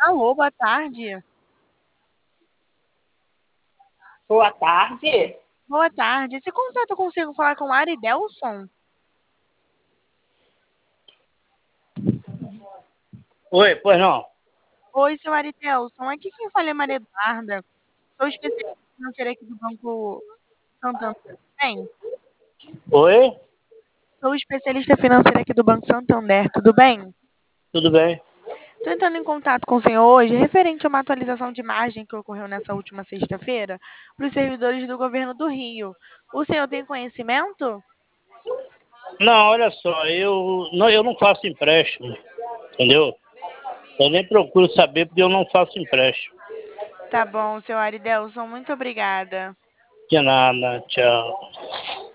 Alô, boa tarde. Boa tarde. Boa tarde. Se conserta, eu consigo falar com Aridelson? Oi, pois não. Oi, seu Aridelson. Aqui quem fala é Maria Eduarda. Sou especialista financeira aqui do Banco Santander. Tudo bem? Oi, Sou especialista financeira aqui do Banco Santander. Tudo bem? tudo bem? Estou entrando em contato com o senhor hoje referente a uma atualização de margem que ocorreu nessa última sexta-feira para os servidores do governo do Rio. O senhor tem conhecimento? Não, olha só, eu não faço empréstimo, entendeu? Eu nem procuro saber porque eu não faço empréstimo. Tá bom, seu Aridelson. Muito obrigada. De nada, tchau.